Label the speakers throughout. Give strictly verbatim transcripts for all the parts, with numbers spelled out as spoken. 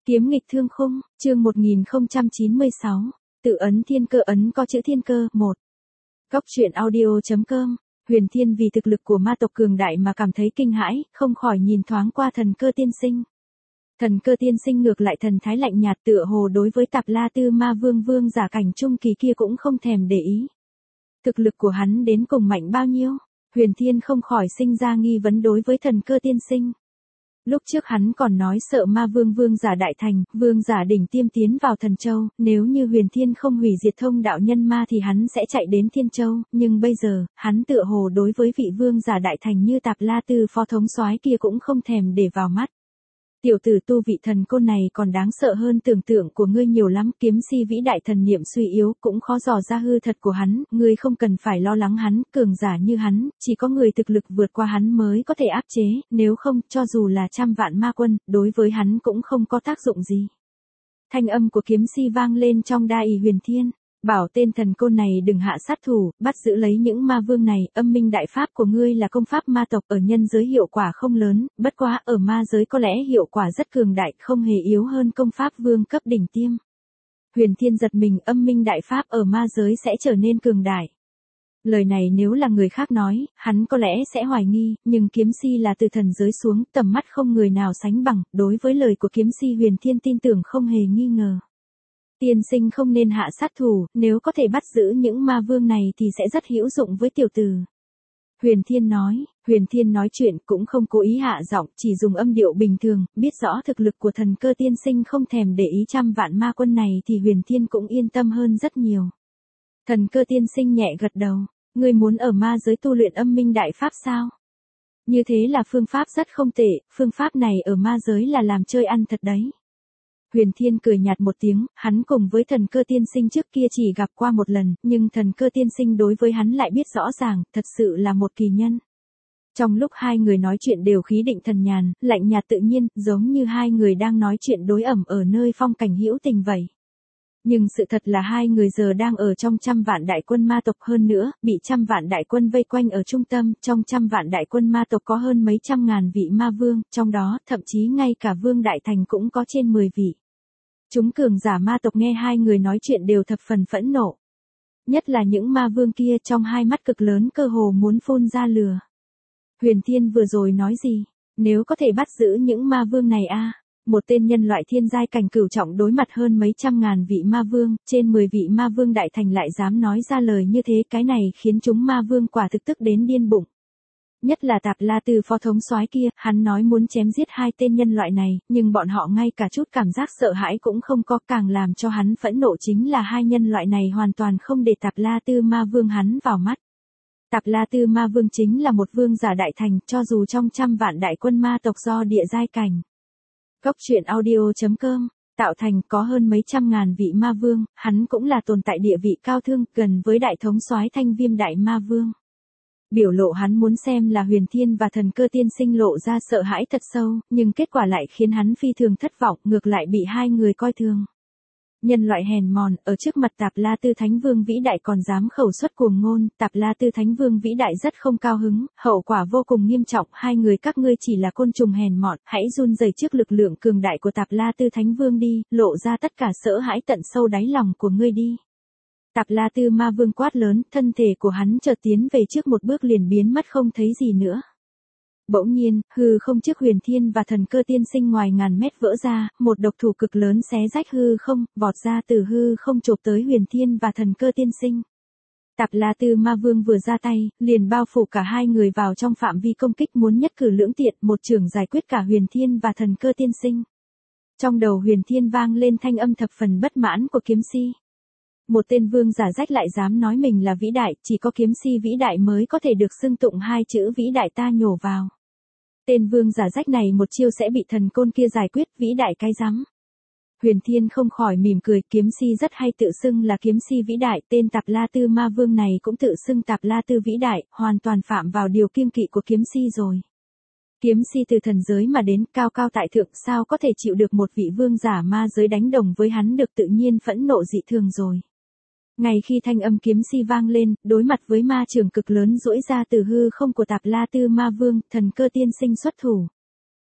Speaker 1: Kiếm nghịch thương khung, chương một nghìn không trăm chín mươi sáu, tự ấn thiên cơ ấn có chữ thiên cơ, một. Góc truyện audio.com, Huyền Thiên vì thực lực của ma tộc cường đại mà cảm thấy kinh hãi, không khỏi nhìn thoáng qua thần cơ tiên sinh. Thần cơ tiên sinh ngược lại thần thái lạnh nhạt tựa hồ đối với Tạp La Tư Ma Vương vương giả cảnh trung kỳ kia cũng không thèm để ý. Thực lực của hắn đến cùng mạnh bao nhiêu? Huyền Thiên không khỏi sinh ra nghi vấn đối với thần cơ tiên sinh. Lúc trước hắn còn nói sợ ma vương vương giả đại thành, vương giả đỉnh tiêm tiến vào thần châu, nếu như Huyền Thiên không hủy diệt thông đạo nhân ma thì hắn sẽ chạy đến Thiên Châu, nhưng bây giờ, hắn tựa hồ đối với vị vương giả đại thành như Tạp La Tư phó thống soái kia cũng không thèm để vào mắt. Tiểu tử tu vị thần côn này còn đáng sợ hơn tưởng tượng của ngươi nhiều lắm, kiếm si vĩ đại thần niệm suy yếu cũng khó dò ra hư thật của hắn, ngươi không cần phải lo lắng hắn, cường giả như hắn, chỉ có người thực lực vượt qua hắn mới có thể áp chế, nếu không, cho dù là trăm vạn ma quân, đối với hắn cũng không có tác dụng gì. Thanh âm của kiếm si vang lên trong đa ỷ Huyền Thiên. Bảo tên thần côn này đừng hạ sát thủ, bắt giữ lấy những ma vương này, âm minh đại pháp của ngươi là công pháp ma tộc ở nhân giới hiệu quả không lớn, bất quá ở ma giới có lẽ hiệu quả rất cường đại, không hề yếu hơn công pháp vương cấp đỉnh tiêm. Huyền Thiên giật mình, âm minh đại pháp ở ma giới sẽ trở nên cường đại. Lời này nếu là người khác nói, hắn có lẽ sẽ hoài nghi, nhưng kiếm si là từ thần giới xuống, tầm mắt không người nào sánh bằng, đối với lời của kiếm si Huyền Thiên tin tưởng không hề nghi ngờ. Tiên sinh không nên hạ sát thủ, nếu có thể bắt giữ những ma vương này thì sẽ rất hữu dụng với tiểu tử. Huyền Thiên nói, Huyền Thiên nói chuyện cũng không cố ý hạ giọng, chỉ dùng âm điệu bình thường, biết rõ thực lực của thần cơ tiên sinh không thèm để ý trăm vạn ma quân này thì Huyền Thiên cũng yên tâm hơn rất nhiều. Thần cơ tiên sinh nhẹ gật đầu, ngươi muốn ở ma giới tu luyện âm minh đại pháp sao? Như thế là phương pháp rất không tệ, phương pháp này ở ma giới là làm chơi ăn thật đấy. Huyền Thiên cười nhạt một tiếng, hắn cùng với thần cơ tiên sinh trước kia chỉ gặp qua một lần, nhưng thần cơ tiên sinh đối với hắn lại biết rõ ràng, thật sự là một kỳ nhân. Trong lúc hai người nói chuyện đều khí định thần nhàn, lạnh nhạt tự nhiên, giống như hai người đang nói chuyện đối ẩm ở nơi phong cảnh hữu tình vậy. Nhưng sự thật là hai người giờ đang ở trong trăm vạn đại quân ma tộc, hơn nữa, bị trăm vạn đại quân vây quanh ở trung tâm, trong trăm vạn đại quân ma tộc có hơn mấy trăm ngàn vị ma vương, trong đó, thậm chí ngay cả vương đại thành cũng có trên mười vị. Chúng cường giả ma tộc nghe hai người nói chuyện đều thập phần phẫn nộ. Nhất là những ma vương kia trong hai mắt cực lớn cơ hồ muốn phun ra lửa. Huyền Thiên vừa rồi nói gì? Nếu có thể bắt giữ những ma vương này a, một tên nhân loại thiên giai cảnh cửu trọng đối mặt hơn mấy trăm ngàn vị ma vương, trên mười vị ma vương đại thành lại dám nói ra lời như thế, cái này khiến chúng ma vương quả thực tức đến điên bụng. Nhất là Tạp La Tư phó thống soái kia, hắn nói muốn chém giết hai tên nhân loại này, nhưng bọn họ ngay cả chút cảm giác sợ hãi cũng không có, càng làm cho hắn phẫn nộ chính là hai nhân loại này hoàn toàn không để Tạp La Tư ma vương hắn vào mắt. Tạp La Tư ma vương chính là một vương giả đại thành, cho dù trong trăm vạn đại quân ma tộc do địa giai cảnh. Góc truyện audio.com, tạo thành có hơn mấy trăm ngàn vị ma vương, hắn cũng là tồn tại địa vị cao thương, gần với đại thống soái Thanh Viêm đại ma vương. Biểu lộ hắn muốn xem là Huyền Thiên và thần cơ tiên sinh lộ ra sợ hãi thật sâu, nhưng kết quả lại khiến hắn phi thường thất vọng, ngược lại bị hai người coi thường. Nhân loại hèn mòn, ở trước mặt Tạp La Tư Thánh Vương vĩ đại còn dám khẩu xuất cuồng ngôn, Tạp La Tư Thánh Vương vĩ đại rất không cao hứng, hậu quả vô cùng nghiêm trọng, hai người các ngươi chỉ là côn trùng hèn mọn, hãy run rẩy trước lực lượng cường đại của Tạp La Tư Thánh Vương đi, lộ ra tất cả sợ hãi tận sâu đáy lòng của ngươi đi. Tạp La Tư ma vương quát lớn, thân thể của hắn chợt tiến về trước một bước liền biến mất không thấy gì nữa. Bỗng nhiên, hư không trước Huyền Thiên và thần cơ tiên sinh ngoài ngàn mét vỡ ra, một độc thủ cực lớn xé rách hư không, vọt ra từ hư không chộp tới Huyền Thiên và thần cơ tiên sinh. Tạp La Tư ma vương vừa ra tay, liền bao phủ cả hai người vào trong phạm vi công kích, muốn nhất cử lưỡng tiện, một chưởng giải quyết cả Huyền Thiên và thần cơ tiên sinh. Trong đầu Huyền Thiên vang lên thanh âm thập phần bất mãn của kiếm si. Một tên vương giả rách lại dám nói mình là vĩ đại, chỉ có kiếm si vĩ đại mới có thể được xưng tụng hai chữ vĩ đại ta nhổ vào. Tên vương giả rách này một chiêu sẽ bị thần côn kia giải quyết, vĩ đại cái rắm. Huyền Thiên không khỏi mỉm cười, kiếm si rất hay tự xưng là kiếm si vĩ đại, tên Tạp La Tư ma vương này cũng tự xưng Tạp La Tư vĩ đại, hoàn toàn phạm vào điều kiêng kỵ của kiếm si rồi. Kiếm si từ thần giới mà đến, cao cao tại thượng, sao có thể chịu được một vị vương giả ma giới đánh đồng với hắn được, tự nhiên phẫn nộ dị thường rồi. Ngay khi thanh âm kiếm si vang lên, đối mặt với ma trường cực lớn duỗi ra từ hư không của Tạp La Tư ma vương, thần cơ tiên sinh xuất thủ.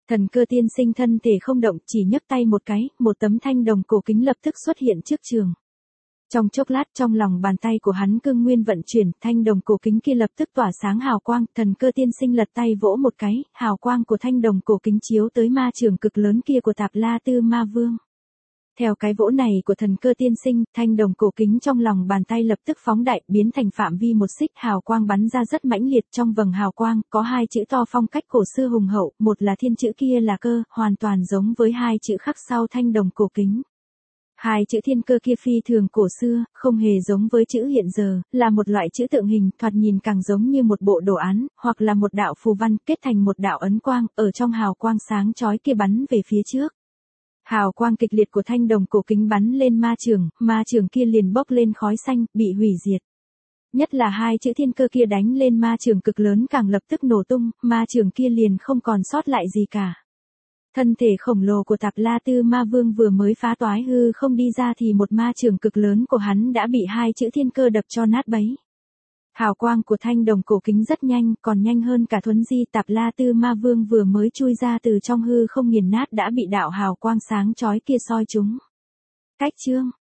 Speaker 1: Thần cơ tiên sinh thân thể không động, chỉ nhấc tay một cái, một tấm thanh đồng cổ kính lập tức xuất hiện trước trường. Trong chốc lát trong lòng bàn tay của hắn cương nguyên vận chuyển, thanh đồng cổ kính kia lập tức tỏa sáng hào quang, thần cơ tiên sinh lật tay vỗ một cái, hào quang của thanh đồng cổ kính chiếu tới ma trường cực lớn kia của Tạp La Tư Ma Vương. Theo cái vỗ này của thần cơ tiên sinh, thanh đồng cổ kính trong lòng bàn tay lập tức phóng đại, biến thành phạm vi một xích, hào quang bắn ra rất mãnh liệt, trong vầng hào quang có hai chữ to phong cách cổ xưa hùng hậu, một là thiên chữ kia là cơ, hoàn toàn giống với hai chữ khắc sau thanh đồng cổ kính. Hai chữ thiên cơ kia phi thường cổ xưa, không hề giống với chữ hiện giờ, là một loại chữ tượng hình, thoạt nhìn càng giống như một bộ đồ án, hoặc là một đạo phù văn, kết thành một đạo ấn quang, ở trong hào quang sáng chói kia bắn về phía trước. Hào quang kịch liệt của thanh đồng cổ kính bắn lên ma trường, ma trường kia liền bốc lên khói xanh, bị hủy diệt. Nhất là hai chữ thiên cơ kia đánh lên ma trường cực lớn càng lập tức nổ tung, ma trường kia liền không còn sót lại gì cả. Thân thể khổng lồ của Tạp La Tư Ma Vương vừa mới phá toái hư không đi ra thì một ma trường cực lớn của hắn đã bị hai chữ thiên cơ đập cho nát bấy. Hào quang của thanh đồng cổ kính rất nhanh, còn nhanh hơn cả thuấn di. Tạp La Tư Ma Vương vừa mới chui ra từ trong hư không nghiền nát đã bị đạo hào quang sáng chói kia soi trúng. Cách chương